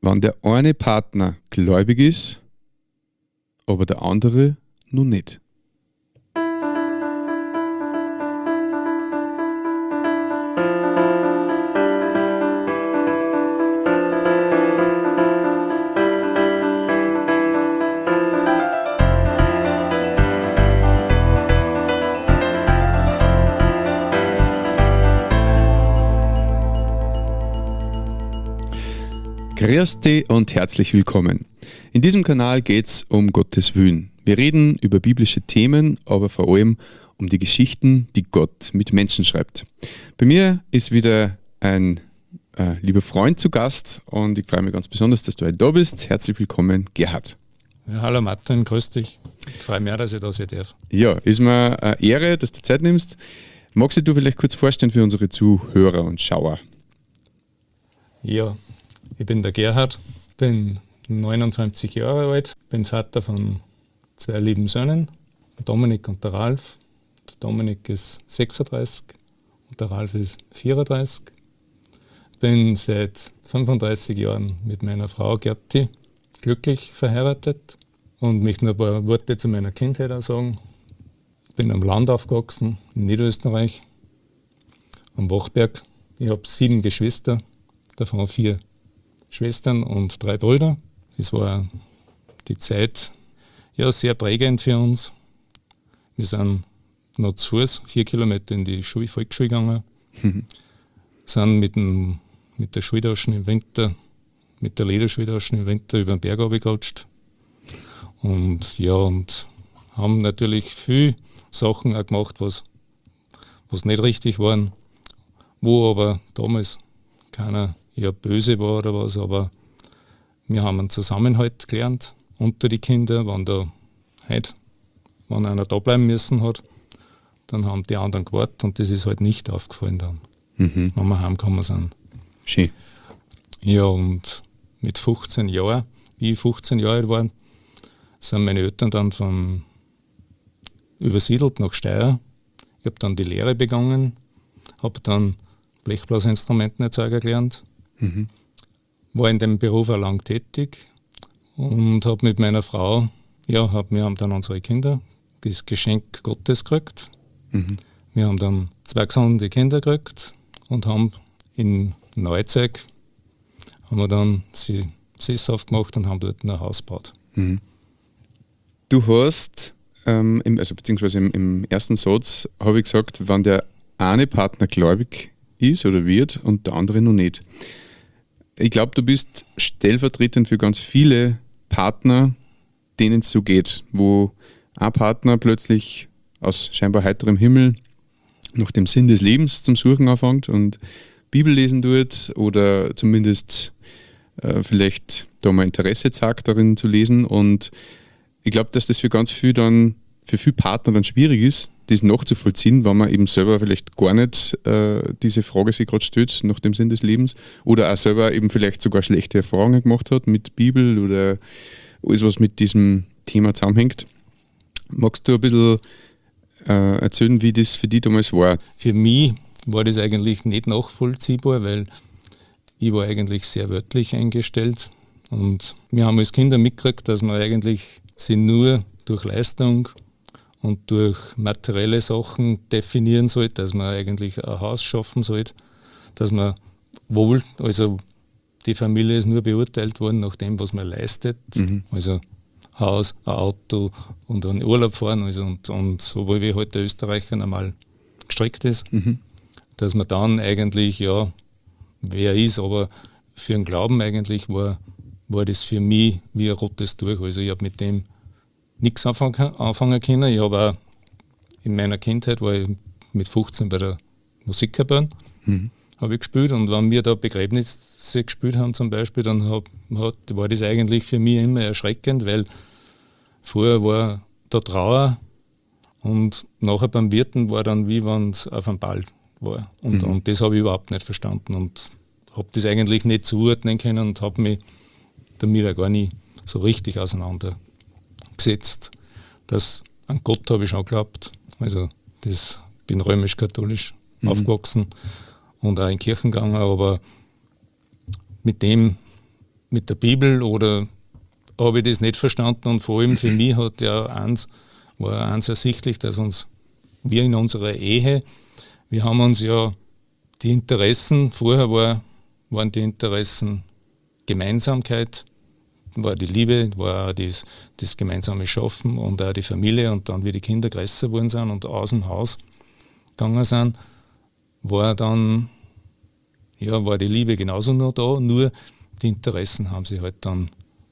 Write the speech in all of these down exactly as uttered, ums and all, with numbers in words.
Wenn der eine Partner gläubig ist, aber der andere noch nicht. Grüß dich und herzlich willkommen. In diesem Kanal geht es um Gottes Willen. Wir reden über biblische Themen, aber vor allem um die Geschichten, die Gott mit Menschen schreibt. Bei mir ist wieder ein äh, lieber Freund zu Gast und ich freue mich ganz besonders, dass du heute da bist. Herzlich willkommen, Gerhard. Ja, hallo Martin, grüß dich. Ich freue mich auch, dass ich da sein darf. Ja, ist mir eine Ehre, dass du Zeit nimmst. Magst du dich vielleicht kurz vorstellen für unsere Zuhörer und Schauer? Ja, ich bin der Gerhard, bin neunundzwanzig Jahre alt, bin Vater von zwei lieben Söhnen, Dominik und der Ralf. Der Dominik ist sechsunddreißig und der Ralf ist vierunddreißig. Bin seit fünfunddreißig Jahren mit meiner Frau Gerti glücklich verheiratet und möchte noch ein paar Worte zu meiner Kindheit auch sagen. Ich bin am Land aufgewachsen, in Niederösterreich, am Wachberg. Ich habe sieben Geschwister, davon vier Schwestern und drei Brüder. Es war die Zeit ja, sehr prägend für uns. Wir sind noch zu Fuß vier Kilometer in die Schule, Volksschule gegangen, mhm. sind mit, dem, mit der Schultaschen im Winter, mit der Lederschultaschen im Winter über den Berg runtergerutscht. Und ja, und haben natürlich viele Sachen auch gemacht, was, was nicht richtig waren, wo aber damals keiner ja böse war oder was, aber wir haben einen Zusammenhalt gelernt unter die Kinder, wenn da heute, wenn einer da bleiben müssen hat, dann haben die anderen gewartet und das ist halt nicht aufgefallen dann, mhm. wenn wir heimgekommen sind. Schön. Ja, und mit fünfzehn Jahren, wie ich fünfzehn Jahre alt war, sind meine Eltern dann von übersiedelt nach Steyr. Ich habe dann die Lehre begonnen, habe dann Blechblasinstrumentenerzeuger gelernt. Mhm. War in dem Beruf auch lang tätig und habe mit meiner Frau, ja, hab, wir haben dann unsere Kinder, das Geschenk Gottes gekriegt. Mhm. Wir haben dann zwei gesunde Kinder gekriegt und haben in Neuzeug haben wir dann sie sesshaft gemacht und haben dort ein Haus gebaut. Mhm. Du hast, ähm, im, also beziehungsweise im, im ersten Satz habe ich gesagt, wenn der eine Partner gläubig ist oder wird und der andere noch nicht. Ich glaube, du bist stellvertretend für ganz viele Partner, denen es so geht, wo ein Partner plötzlich aus scheinbar heiterem Himmel nach dem Sinn des Lebens zum Suchen anfängt und Bibel lesen tut oder zumindest äh, vielleicht da mal Interesse zeigt, darin zu lesen. Und ich glaube, dass das für ganz viel dann, für viele Partner dann schwierig ist, das nachzuvollziehen, wenn man eben selber vielleicht gar nicht äh, diese Frage sich gerade stellt nach dem Sinn des Lebens oder auch selber eben vielleicht sogar schlechte Erfahrungen gemacht hat mit Bibel oder alles, was mit diesem Thema zusammenhängt. Magst du ein bisschen äh, erzählen, wie das für dich damals war? Für mich war das eigentlich nicht nachvollziehbar, weil ich war eigentlich sehr wörtlich eingestellt und wir haben als Kinder mitgekriegt, dass man eigentlich sie nur durch Leistung und durch materielle Sachen definieren sollte, dass man eigentlich ein Haus schaffen sollte, dass man wohl, also die Familie ist nur beurteilt worden nach dem, was man leistet, mhm. also Haus, ein Auto und einen Urlaub fahren, also und, und so wie halt der Österreicher normal gestrickt ist, mhm. dass man dann eigentlich, ja, wer ist, aber für den Glauben eigentlich war, war das für mich wie ein rotes Tuch, also ich habe mit dem nichts anfangen, anfangen können. Ich habe auch in meiner Kindheit, war ich mit fünfzehn bei der Musikkapelle, mhm. habe ich gespielt und wenn wir da Begräbnisse gespielt haben zum Beispiel, dann hab, hat, war das eigentlich für mich immer erschreckend, weil vorher war da Trauer und nachher beim Wirten war dann wie wenn es auf einem Ball war. Und, mhm. und das habe ich überhaupt nicht verstanden und habe das eigentlich nicht zuordnen können und habe mich damit auch gar nicht so richtig auseinander gesetzt. Das, an Gott habe ich schon geglaubt. Also das bin römisch-katholisch mhm. aufgewachsen und auch in Kirchen gegangen, aber mit dem mit der Bibel oder habe ich das nicht verstanden und vor allem für mich hat ja eins, war eins ersichtlich, dass uns, wir in unserer Ehe, wir haben uns ja die Interessen, vorher war, waren die Interessen Gemeinsamkeit, war die Liebe, war auch das, das gemeinsame Schaffen und auch die Familie und dann, wie die Kinder größer geworden sind und aus dem Haus gegangen sind, war dann, ja, war die Liebe genauso noch da, nur die Interessen haben sich halt dann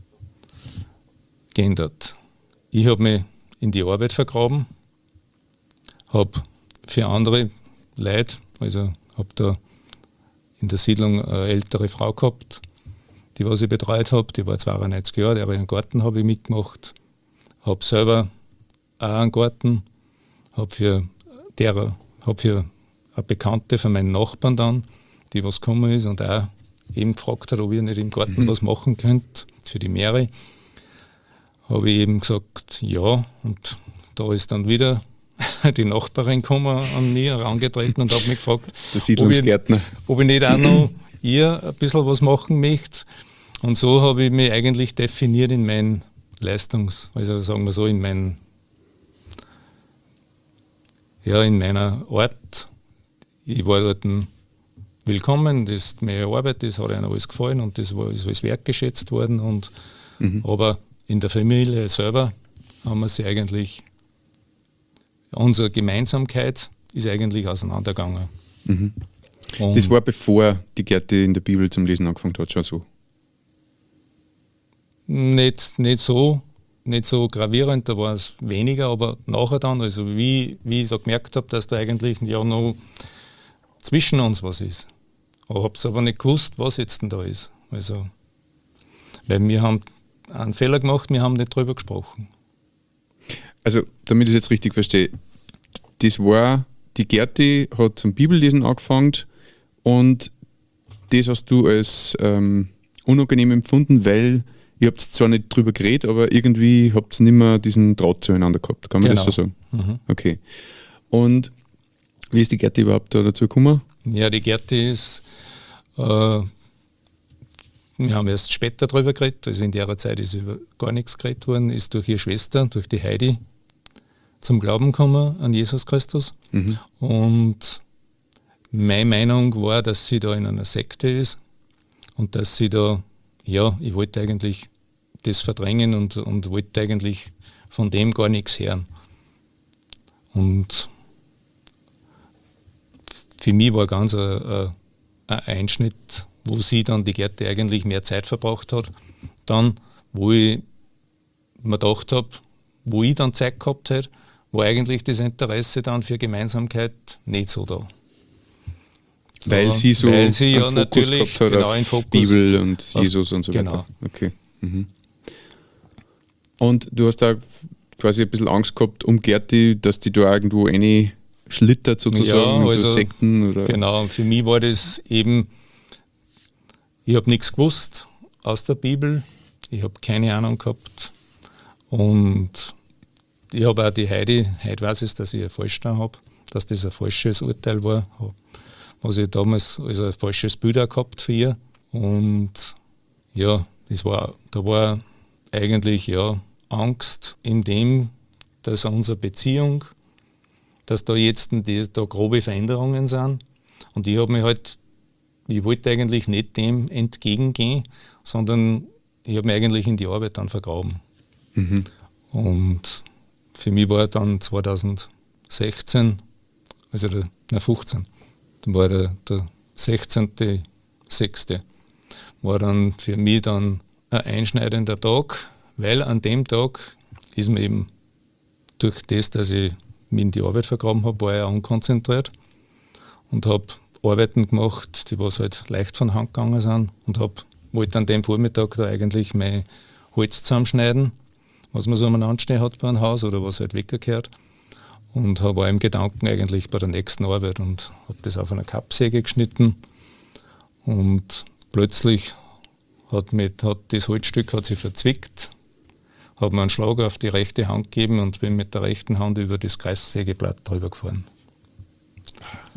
geändert. Ich habe mich in die Arbeit vergraben, habe für andere Leute, also habe da in der Siedlung eine ältere Frau gehabt, die was ich betreut habe, die war zweiundneunzig Jahre, deren Garten habe ich mitgemacht, habe selber auch einen Garten, habe für, der, hab für eine Bekannte von meinen Nachbarn dann, die was gekommen ist und auch eben gefragt hat, ob ich nicht im Garten mhm. was machen könnte, für die Meere, habe ich eben gesagt, ja, und da ist dann wieder die Nachbarin gekommen an mich herangetreten und hat mich gefragt, der Siedlungsgärtner. Ob, ich, ob ich nicht auch noch ihr ein bisschen was machen möchte. Und so habe ich mich eigentlich definiert in meinen Leistungs-, also sagen wir so, in meinen, ja, in meiner Art. Ich war dort willkommen, das ist meine Arbeit, das hat ihnen alles gefallen und das war, ist als wertgeschätzt worden. Und, mhm. Aber in der Familie selber haben wir sie eigentlich, unsere Gemeinsamkeit ist eigentlich auseinandergegangen. Mhm. Das war bevor die Gerti in der Bibel zum Lesen angefangen hat, schon so? Nicht, nicht so, nicht so gravierend, da war es weniger, aber nachher dann, also wie, wie ich da gemerkt habe, dass da eigentlich ja noch zwischen uns was ist. Ich habe es aber nicht gewusst, was jetzt denn da ist. Also, weil wir haben einen Fehler gemacht, wir haben nicht drüber gesprochen. Also, damit ich es jetzt richtig verstehe, das war, die Gerti hat zum Bibellesen angefangen und das hast du als ähm, unangenehm empfunden, weil ihr habt zwar nicht drüber geredet, aber irgendwie habt ihr nicht mehr diesen Draht zueinander gehabt. Kann man genau. das so sagen? Mhm. Okay. Und wie ist die Gerti überhaupt da dazu gekommen? Ja, die Gerti ist, äh, wir haben erst später darüber geredet, also in der Zeit ist über gar nichts geredet worden, ist durch ihre Schwester, durch die Heidi, zum Glauben gekommen an Jesus Christus. Mhm. Und meine Meinung war, dass sie da in einer Sekte ist und dass sie da, ja, ich wollte eigentlich das verdrängen und, und wollte eigentlich von dem gar nichts hören. Und für mich war ganz ein, ein Einschnitt, wo sie dann, die Gerti, eigentlich mehr Zeit verbracht hat. Dann, wo ich mir gedacht habe, wo ich dann Zeit gehabt hätte, war eigentlich das Interesse dann für Gemeinsamkeit nicht so da. Weil ja, sie so weil sie ja Fokus natürlich gehabt hat genau auf in Fokus Bibel und Jesus und so weiter. Genau. Okay. Mhm. Und du hast da quasi ein bisschen Angst gehabt um Gerti, dass die da irgendwo eine schlittert sozusagen, ja, also, so Sekten oder? Genau, für mich war das eben, ich habe nichts gewusst aus der Bibel, ich habe keine Ahnung gehabt und ich habe auch die Heidi, heute weiß ich, dass ich ein falsch da habe, dass das ein falsches Urteil war, was ich damals, also ein falsches Bild auch gehabt für ihr. Und ja, das war, da war eigentlich ja Angst in dem, dass unsere Beziehung, dass da jetzt die, da grobe Veränderungen sind. Und ich habe mich halt, ich wollte eigentlich nicht dem entgegengehen, sondern ich habe mich eigentlich in die Arbeit dann vergraben. Mhm. Und für mich war dann zweitausendsechzehn, also der, na fünfzehn, dann war der, der sechzehnte sechste war dann für mich dann ein einschneidender Tag, weil an dem Tag ist mir eben durch das, dass ich mich in die Arbeit vergraben habe, war ich auch unkonzentriert und habe Arbeiten gemacht, die was halt leicht von Hand gegangen sind und habe wollte an dem Vormittag da eigentlich mein Holz zusammenschneiden, was man so umeinander stehen hat bei einem Haus oder was halt weggekehrt. Und war im Gedanken eigentlich bei der nächsten Arbeit und habe das auf einer Kappsäge geschnitten. Und plötzlich hat, mit, hat das Holzstück hat sich verzwickt, habe mir einen Schlag auf die rechte Hand gegeben und bin mit der rechten Hand über das Kreissägeblatt drüber gefahren.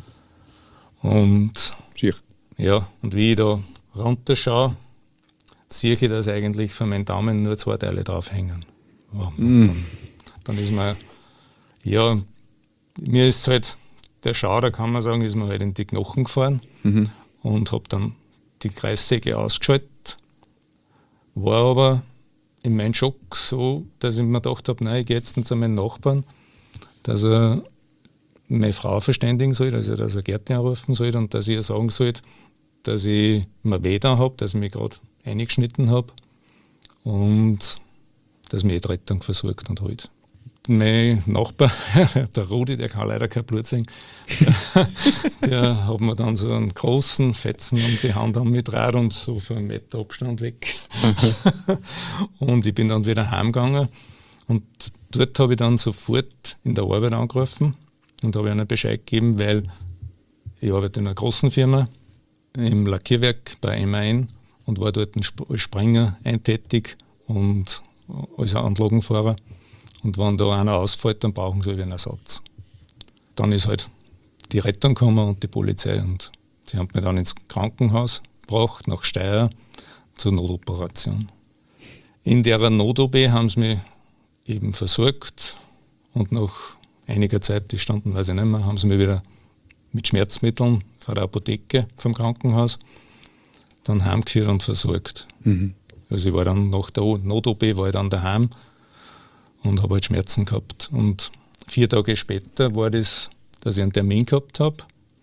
Und, Schier. ja, und wie ich da runterschaue, sehe ich, dass eigentlich von meinen Daumen nur zwei Teile draufhängen. Ja, Mm. dann, dann ist mir, ja, mir ist halt, der Schauder, kann man sagen, ist mir halt in die Knochen gefahren Mhm. und habe dann die Kreissäge ausgeschaltet. War aber in meinem Schock so, dass ich mir gedacht habe, nein, ich gehe jetzt zu meinem Nachbarn, dass er meine Frau verständigen soll, also dass er Gärtner anrufen soll und dass ich ihr sagen soll, dass ich mir weh da habe, dass ich mich gerade eingeschnitten habe und dass mich die Rettung versorgt und halt. Mein Nachbar, der Rudi, der kann leider kein Blut sehen, der, der hat mir dann so einen großen Fetzen um die Hand mitgetragen und so für einen Meter Abstand weg. Und ich bin dann wieder heimgegangen und dort habe ich dann sofort in der Arbeit angerufen und habe ihnen Bescheid gegeben, weil ich arbeite in einer großen Firma im Lackierwerk bei M A N und war dort als Springer eintätig und als Anlagenfahrer. Und wenn da einer ausfällt, dann brauchen sie einen Ersatz. Dann ist halt die Rettung gekommen und die Polizei und sie haben mich dann ins Krankenhaus gebracht, nach Steyr, zur Notoperation. In der Not-O P haben sie mich eben versorgt und nach einiger Zeit, die Stunden weiß ich nicht mehr, haben sie mich wieder mit Schmerzmitteln von der Apotheke vom Krankenhaus dann heimgeführt und versorgt. Mhm. Also ich war dann nach der Not-O P war ich dann daheim und habe halt Schmerzen gehabt. Und vier Tage später war das, dass ich einen Termin gehabt habe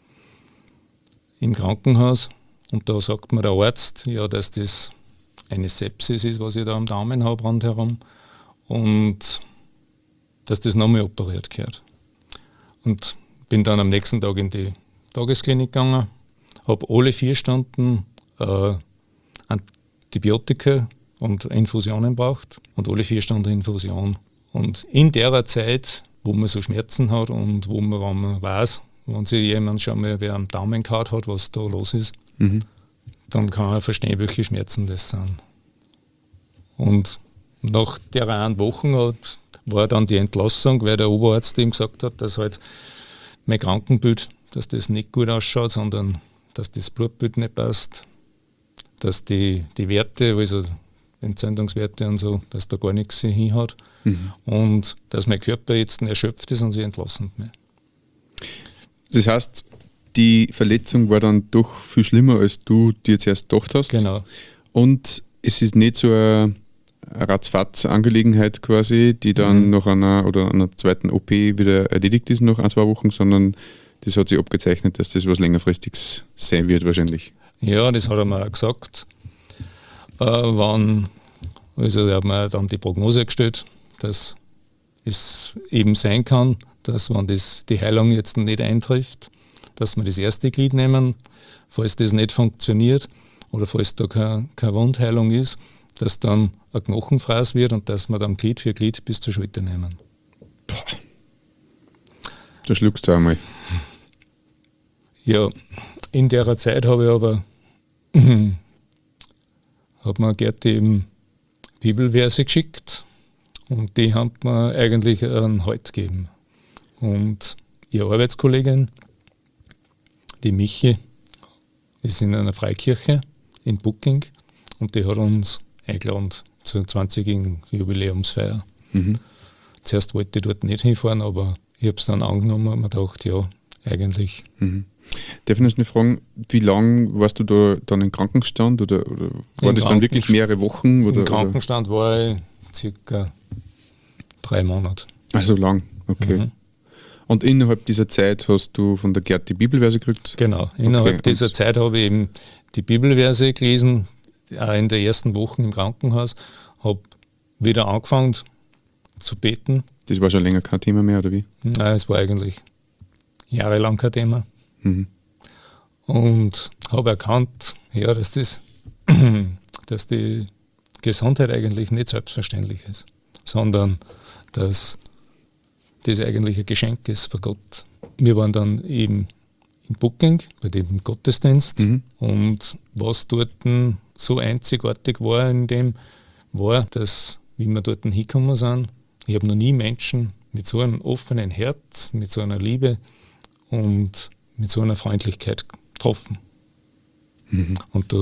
im Krankenhaus und da sagt mir der Arzt, ja, dass das eine Sepsis ist, was ich da am Daumen habe rundherum und dass das nochmal operiert gehört. Und bin dann am nächsten Tag in die Tagesklinik gegangen, habe alle vier Stunden äh, Antibiotika und Infusionen braucht und alle vier Stunden Infusion. Und in der Zeit, wo man so Schmerzen hat und wo man, wenn man weiß, wenn sich jemand schon mal wer am Daumen gehauen hat, was da los ist, Mhm. dann kann man verstehen, welche Schmerzen das sind. Und nach der einen Woche war dann die Entlassung, weil der Oberarzt ihm gesagt hat, dass halt mein Krankenbild, dass das nicht gut ausschaut, sondern dass das Blutbild nicht passt, dass die, die Werte, also Entzündungswerte und so, dass da gar nichts hin hat mhm. und dass mein Körper jetzt erschöpft ist und sie entlassen mich. Das heißt, die Verletzung war dann doch viel schlimmer, als du dir zuerst gedacht hast. Genau. Und es ist nicht so eine Ratzfatz-Angelegenheit quasi, die dann mhm. nach einer oder einer zweiten O P wieder erledigt ist nach ein, zwei Wochen, sondern das hat sich abgezeichnet, dass das was längerfristiges sein wird wahrscheinlich. Ja, das hat er mir auch gesagt. Äh, wann, also er hat mir dann die Prognose gestellt, dass es eben sein kann, dass wenn das, die Heilung jetzt nicht eintrifft, dass wir das erste Glied nehmen, falls das nicht funktioniert oder falls da keine, keine Wundheilung ist, dass dann ein Knochenfraß wird und dass wir dann Glied für Glied bis zur Schulter nehmen. Boah. Da schluckst du einmal. Ja, in der Zeit habe ich aber hat mir Gerti eben Bibelverse geschickt und die haben mir eigentlich einen Halt gegeben. Und ihre Arbeitskollegin, die Michi, ist in einer Freikirche in Booking und die hat uns eingeladen zur zwanzigjährigen Jubiläumsfeier. Mhm. Zuerst wollte ich dort nicht hinfahren, aber ich habe es dann angenommen und mir gedacht, ja, eigentlich. Mhm. Darf ich noch eine Frage, wie lange warst du da dann im Krankenstand oder, oder war Im das dann wirklich mehrere Wochen? Oder, Im Krankenstand oder? War ich circa drei Monate. Also lang, okay. Mhm. Und innerhalb dieser Zeit hast du von der Gerd die Bibelverse gekriegt? Genau, innerhalb okay. dieser Zeit habe ich eben die Bibelverse gelesen, auch in der ersten Woche im Krankenhaus, habe wieder angefangen zu beten. Das war schon länger kein Thema mehr, oder wie? Nein, es war eigentlich jahrelang kein Thema. Mhm. Und habe erkannt, ja, dass, das, dass die Gesundheit eigentlich nicht selbstverständlich ist, sondern dass das eigentlich ein Geschenk ist von Gott. Wir waren dann eben in Booking bei dem Gottesdienst mhm. und was dort so einzigartig war in dem, war, dass, wie wir dort hingekommen sind, ich habe noch nie Menschen mit so einem offenen Herz, mit so einer Liebe und mit so einer Freundlichkeit getroffen. Mhm. Und du,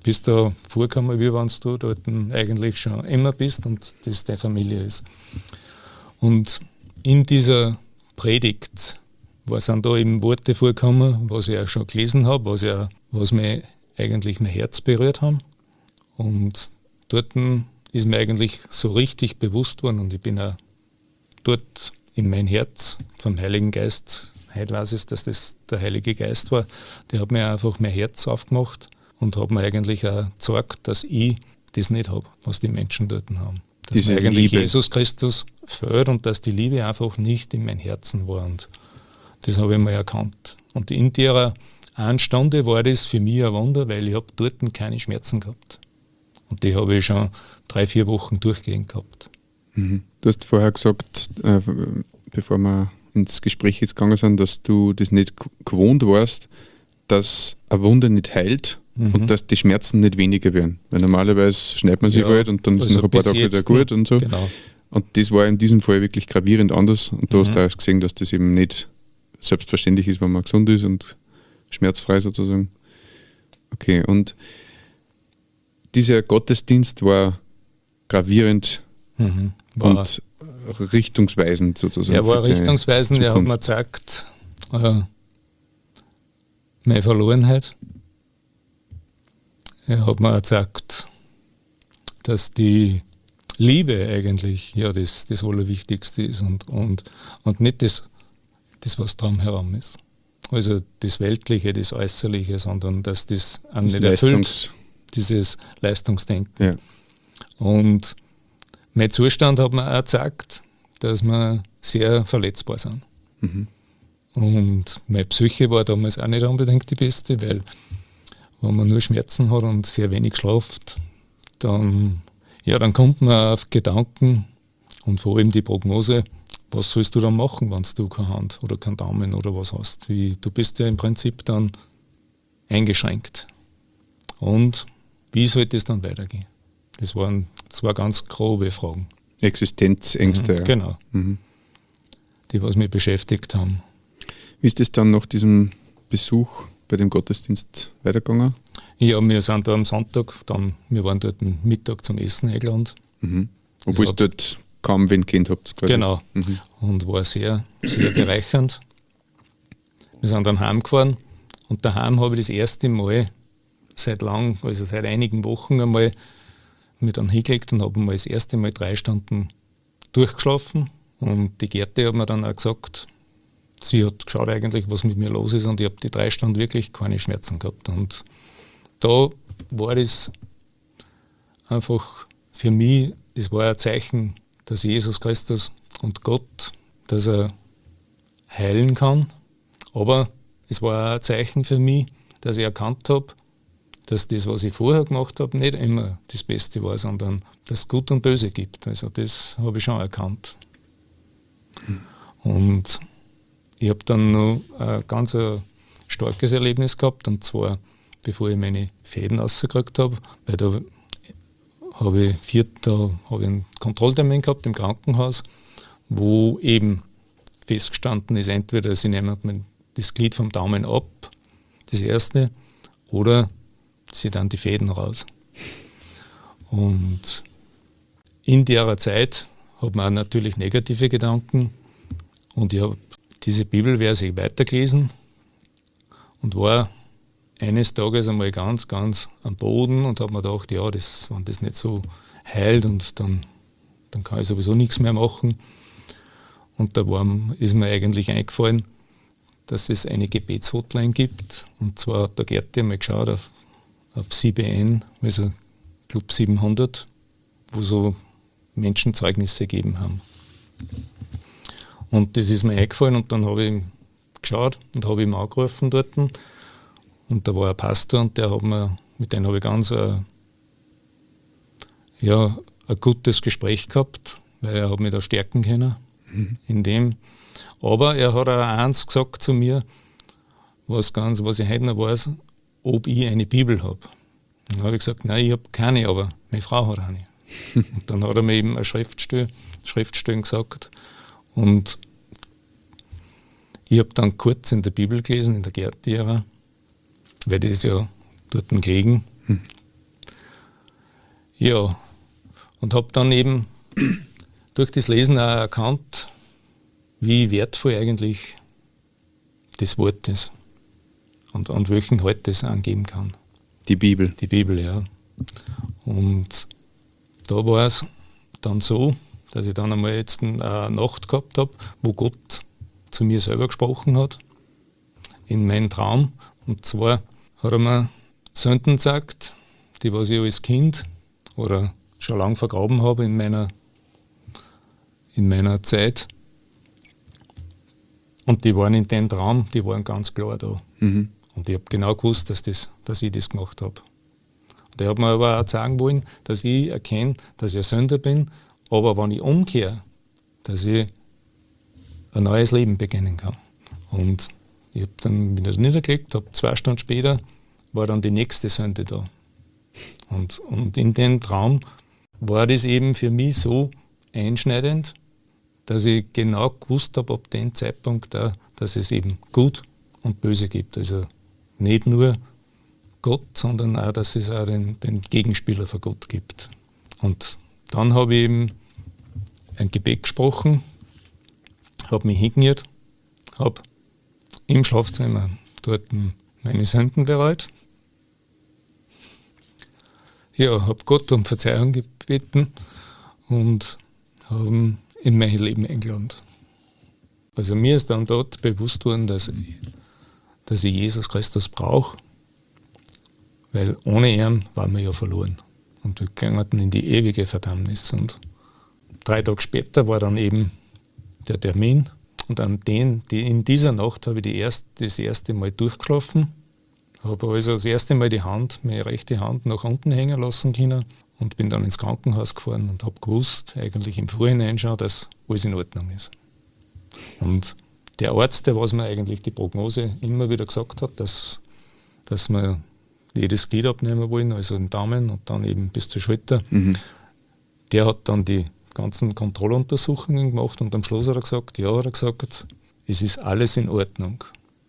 bist da vorgekommen, wie wenn du dort eigentlich schon immer bist und das deine Familie ist. Und in dieser Predigt sind da eben Worte vorgekommen, was ich auch schon gelesen habe, was, ja, was mir eigentlich mein Herz berührt haben. Und dort ist mir eigentlich so richtig bewusst worden und ich bin auch dort in mein Herz vom Heiligen Geist, heute weiß ich, dass das der Heilige Geist war, der hat mir einfach mein Herz aufgemacht und hat mir eigentlich auch gezeigt, dass ich das nicht habe, was die Menschen dort haben. Dass Diese mir eigentlich Liebe. Jesus Christus fehlt und dass die Liebe einfach nicht in mein Herzen war. Und das habe ich mal erkannt. Und in der einen Stunde war das für mich ein Wunder, weil ich habe dort keine Schmerzen gehabt. Und die habe ich schon drei, vier Wochen durchgehend gehabt. Mhm. Du hast vorher gesagt, äh, bevor wir ins Gespräch jetzt gegangen sind, dass du das nicht gewohnt warst, dass eine Wunde nicht heilt mhm. und dass die Schmerzen nicht weniger werden. Weil normalerweise schneidet man sich ja, halt und dann ist also nach ein paar Tagen wieder gut und so. Genau. Und das war in diesem Fall wirklich gravierend anders. Und du Mhm. hast auch gesehen, dass das eben nicht selbstverständlich ist, wenn man gesund ist und schmerzfrei sozusagen. Okay, und dieser Gottesdienst war gravierend Mhm. War, und richtungsweisend sozusagen. er war für deine richtungsweisend, er hat Zukunft. mir gesagt, äh, meine Verlorenheit. Er hat mir gesagt, dass die Liebe eigentlich ja das, das Allerwichtigste ist und, und, und nicht das, das, was drumherum ist. Also das Weltliche, das Äußerliche, sondern dass das auch Das nicht erfüllt, Leistungs- dieses Leistungsdenken. Ja. Und mein Zustand hat mir auch gezeigt, dass wir sehr verletzbar sind. Mhm. Und meine Psyche war damals auch nicht unbedingt die beste, weil wenn man nur Schmerzen hat und sehr wenig schlaft, dann, ja, dann kommt man auf Gedanken und vor allem die Prognose, was sollst du dann machen, wenn du keine Hand oder keinen Daumen oder was hast. Wie, du bist ja im Prinzip dann eingeschränkt. Und wie soll das dann weitergehen? Das waren zwei ganz grobe Fragen. Existenzängste. Mhm, ja. genau, Mhm. die was mich beschäftigt haben. Wie ist es dann nach diesem Besuch bei dem Gottesdienst weitergegangen? Ja, wir sind da am Sonntag, dann, wir waren dort am Mittag zum Essen eingeladen. Mhm. Obwohl Das ihr dort kaum wen kennt habt. Quasi. Genau. Mhm. Und war sehr, sehr bereichernd. Wir sind dann heimgefahren und daheim habe ich das erste Mal seit lang, also seit einigen Wochen einmal, mich dann hingelegt und habe mal das erste Mal drei Stunden durchgeschlafen. Und die Gerte hat mir dann auch gesagt, sie hat geschaut eigentlich, was mit mir los ist und ich habe die drei Stunden wirklich keine Schmerzen gehabt. Und da war das einfach für mich, das war ein Zeichen, dass Jesus Christus und Gott, dass er heilen kann. Aber es war auch ein Zeichen für mich, dass ich erkannt habe, dass das, was ich vorher gemacht habe, nicht immer das Beste war, sondern dass es Gut und Böse gibt. Also das habe ich schon erkannt. Mhm. Und ich habe dann noch ein ganz ein starkes Erlebnis gehabt, und zwar, bevor ich meine Fäden rausgekriegt habe, weil da habe ich, vier, da habe ich einen Kontrolltermin gehabt im Krankenhaus, wo eben festgestanden ist, entweder sie nehmen mir das Glied vom Daumen ab, das erste, oder sie dann die Fäden raus. Und in der Zeit hat man natürlich negative Gedanken und ich habe diese Bibelverse weitergelesen und war eines Tages einmal ganz, ganz am Boden und habe mir gedacht, ja, das, wenn das nicht so heilt und dann, dann kann ich sowieso nichts mehr machen. Und da war, ist mir eigentlich eingefallen, dass es eine Gebetshotline gibt. Und zwar hat der Gerti einmal geschaut auf, auf C B N, also Club siebenhundert, wo so Menschen Zeugnisse gegeben haben. Und das ist mir eingefallen und dann habe ich geschaut und habe ihn angerufen dort. Und da war ein Pastor und der hat mir, mit dem habe ich ganz ein, ja, ein gutes Gespräch gehabt, weil er hat mich da stärken können mhm. in dem. Aber er hat auch eins gesagt zu mir, was, ganz, was ich heute noch weiß, ob ich eine Bibel habe. Dann habe ich gesagt, nein, ich habe keine, aber meine Frau hat eine. Und dann hat er mir eben ein Schriftstück, Schriftstück gesagt. Und ich habe dann kurz in der Bibel gelesen, in der Gerti, weil das ja dort gelegen. Hm. Ja, und habe dann eben durch das Lesen auch erkannt, wie wertvoll eigentlich das Wort ist und, und welchen Halt das angeben kann. Die Bibel. Die Bibel, ja. Und da war es dann so, dass ich dann einmal jetzt eine Nacht gehabt habe, wo Gott zu mir selber gesprochen hat, in meinem Traum. Und zwar hat er mir Sünden gesagt, die was ich als Kind oder schon lange vergraben habe in meiner, in meiner Zeit. Und die waren in dem Traum, die waren ganz klar da. Mhm. Und ich habe genau gewusst, dass, das, dass ich das gemacht habe. Und er hat mir aber auch sagen wollen, dass ich erkenne, dass ich ein Sünder bin, aber wenn ich umkehre, dass ich ein neues Leben beginnen kann. Und ich habe dann wieder niedergelegt, habe zwei Stunden später war dann die nächste Sünde da. Und, und in dem Traum war das eben für mich so einschneidend, dass ich genau gewusst habe, ab dem Zeitpunkt auch, dass es eben Gut und Böse gibt. Also nicht nur Gott, sondern auch, dass es auch den, den Gegenspieler für Gott gibt. Und dann habe ich eben ein Gebet gesprochen, habe mich hingekniet, habe im Schlafzimmer dort meine Sünden bereut. Ja, habe Gott um Verzeihung gebeten und habe in mein Leben eingeladen. Also mir ist dann dort bewusst worden, dass ich, dass ich Jesus Christus brauche, weil ohne ihn waren wir ja verloren. Und wir gingen in die ewige Verdammnis. Und drei Tage später war dann eben der Termin. Und an den, die, in dieser Nacht habe ich die erst, das erste Mal durchgeschlafen. Habe also das erste Mal die Hand, meine rechte Hand nach unten hängen lassen können und bin dann ins Krankenhaus gefahren und habe gewusst, eigentlich im Vorhinein schon, dass alles in Ordnung ist. Und der Arzt, der was mir eigentlich die Prognose immer wieder gesagt hat, dass, dass wir jedes Glied abnehmen wollen, also den Daumen und dann eben bis zur Schulter, mhm. der hat dann die ganzen Kontrolluntersuchungen gemacht und am Schluss hat er gesagt, ja, hat er gesagt, es ist alles in Ordnung.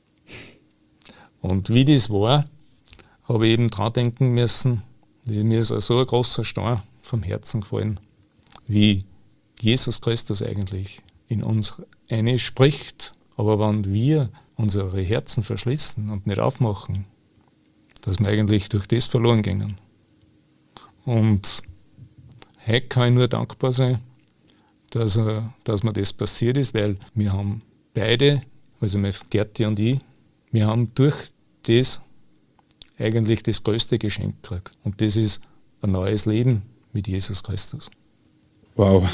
Und wie das war, habe ich eben dran denken müssen, mir ist so ein großer Stein vom Herzen gefallen, wie Jesus Christus eigentlich in uns eine spricht, aber wenn wir unsere Herzen verschließen und nicht aufmachen, dass wir eigentlich durch das verloren gehen. Und heute kann ich nur dankbar sein, dass, er, dass mir das passiert ist, weil wir haben beide, also meine Gerti und ich, wir haben durch das eigentlich das größte Geschenk gekriegt. Und das ist ein neues Leben mit Jesus Christus. Wow.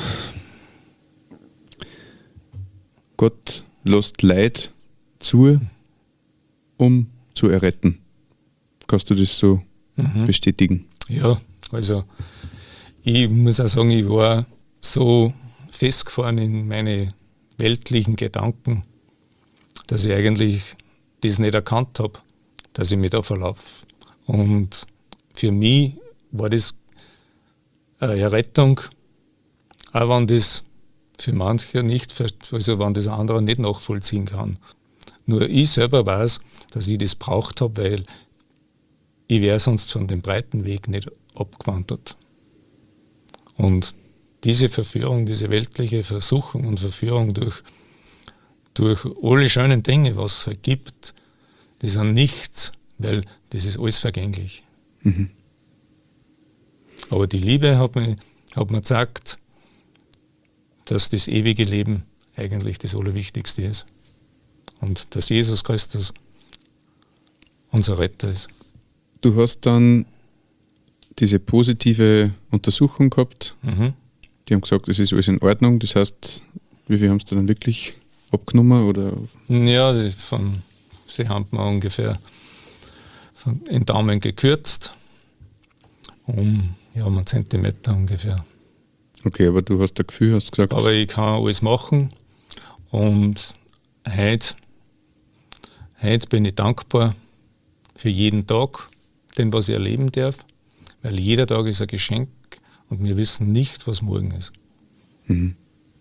Gott lässt Leid zu, um zu erretten. Kannst du das so mhm. bestätigen? Ja, also ich muss auch sagen, ich war so festgefahren in meine weltlichen Gedanken, dass ich eigentlich das nicht erkannt habe, dass ich mich da verlaufe. Und für mich war das eine Errettung, auch wenn das für manche nicht, also wenn das andere nicht nachvollziehen kann. Nur ich selber weiß, dass ich das braucht habe, weil ich wäre sonst von dem breiten Weg nicht abgewandert. Und diese Verführung, diese weltliche Versuchung und Verführung durch, durch alle schönen Dinge, was es halt gibt, die sind nichts, weil das ist alles vergänglich. Mhm. Aber die Liebe hat mir, hat mir gesagt, dass das ewige Leben eigentlich das Allerwichtigste ist. Und dass Jesus Christus unser Retter ist. Du hast dann diese positive Untersuchung gehabt. Mhm. Die haben gesagt, es ist alles in Ordnung. Das heißt, wie viel haben sie dann wirklich abgenommen? Oder? Ja, von, sie haben mir ungefähr von, den Daumen gekürzt. Um ja, um einen Zentimeter ungefähr. Okay, aber du hast ein Gefühl, hast gesagt. Aber ich kann alles machen. Und heute, heute bin ich dankbar für jeden Tag, den was ich erleben darf, weil jeder Tag ist ein Geschenk und wir wissen nicht, was morgen ist. Mhm.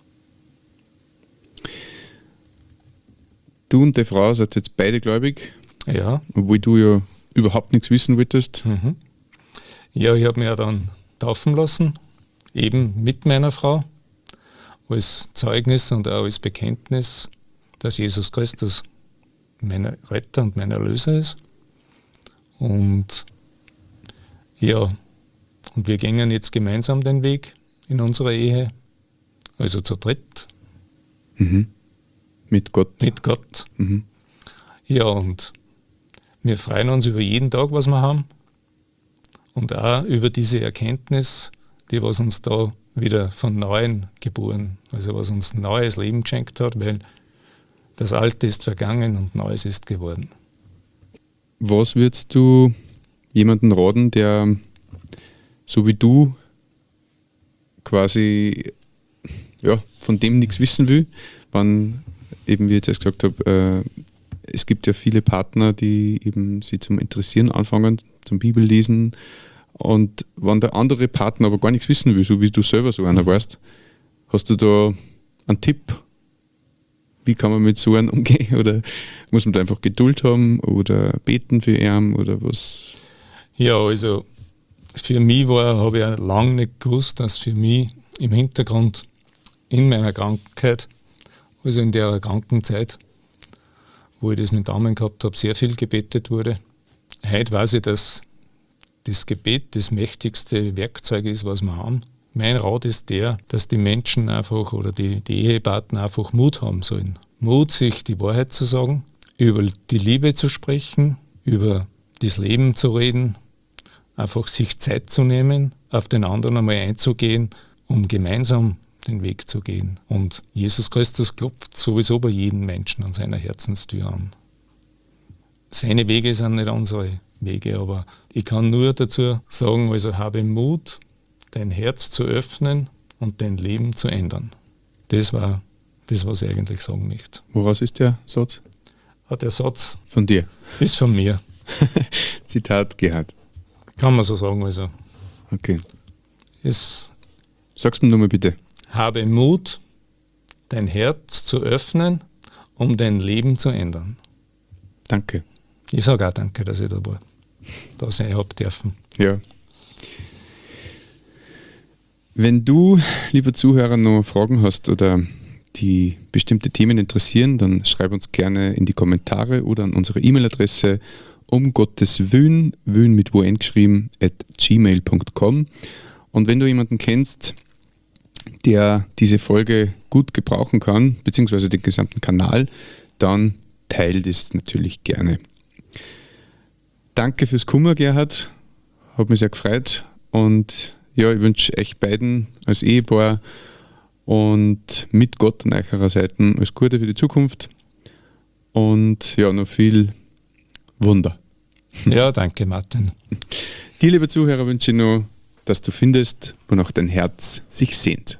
Du und die Frau seid jetzt beide gläubig? Ja. Obwohl du ja überhaupt nichts wissen wolltest? Mhm. Ja, ich habe mich ja dann taufen lassen, eben mit meiner Frau, als Zeugnis und auch als Bekenntnis, dass Jesus Christus mein Retter und mein Erlöser ist. Und ja, und wir gehen jetzt gemeinsam den Weg in unserer Ehe, also zu dritt. Mhm. Mit Gott. Mit Gott. Mhm. Ja, und wir freuen uns über jeden Tag, was wir haben. Und auch über diese Erkenntnis, die was uns da wieder von Neuem geboren, also was uns ein neues Leben geschenkt hat, weil das Alte ist vergangen und Neues ist geworden. Was würdest du jemanden raten, der so wie du quasi ja, von dem nichts wissen will, wann eben, wie ich jetzt gesagt habe, äh, es gibt ja viele Partner, die eben sich zum Interessieren anfangen, zum Bibellesen, und wenn der andere Partner aber gar nichts wissen will, so wie du selber so einer warst, hast du da einen Tipp? Wie kann man mit so einem umgehen? Oder muss man da einfach Geduld haben oder beten für ihn oder was? Ja, also für mich war, habe ich ja lange nicht gewusst, dass für mich im Hintergrund in meiner Krankheit, also in der Krankenzeit, wo ich das mit Daumen gehabt habe, sehr viel gebetet wurde. Heute weiß ich, dass das Gebet das mächtigste Werkzeug ist, was wir haben. Mein Rat ist der, dass die Menschen einfach oder die, die Ehepartner einfach Mut haben sollen. Mut, sich die Wahrheit zu sagen, über die Liebe zu sprechen, über das Leben zu reden, einfach sich Zeit zu nehmen, auf den anderen einmal einzugehen, um gemeinsam den Weg zu gehen. Und Jesus Christus klopft sowieso bei jedem Menschen an seiner Herzenstür an. Seine Wege sind nicht unsere Wege, aber ich kann nur dazu sagen, also habe Mut, dein Herz zu öffnen und dein Leben zu ändern. Das war das, was ich eigentlich sagen möchte. Woraus ist der Satz? Ah, der Satz Von dir. ist von mir. Zitat Gerhard. Kann man so sagen. Also. Okay. Es Sag's mir nochmal bitte. Habe Mut, dein Herz zu öffnen, um dein Leben zu ändern. Danke. Ich sage auch danke, dass ich da war. Da sein habe dürfen. Ja. Wenn du, lieber Zuhörer, noch Fragen hast oder die bestimmte Themen interessieren, dann schreib uns gerne in die Kommentare oder an unsere E-Mail-Adresse um Gottes Willen, Willen mit W N geschrieben, at gmail punkt com. Und wenn du jemanden kennst, der diese Folge gut gebrauchen kann, beziehungsweise den gesamten Kanal, dann teile das natürlich gerne. Danke fürs Kommen, Gerhard. Hat mich sehr gefreut. Und ja, ich wünsche euch beiden als Ehepaar und mit Gott an eurer Seite alles Gute für die Zukunft. Und ja, noch viel Wunder. Ja, danke, Martin. Dir, liebe Zuhörer, wünsche ich noch, dass du findest, wonach dein Herz sich sehnt.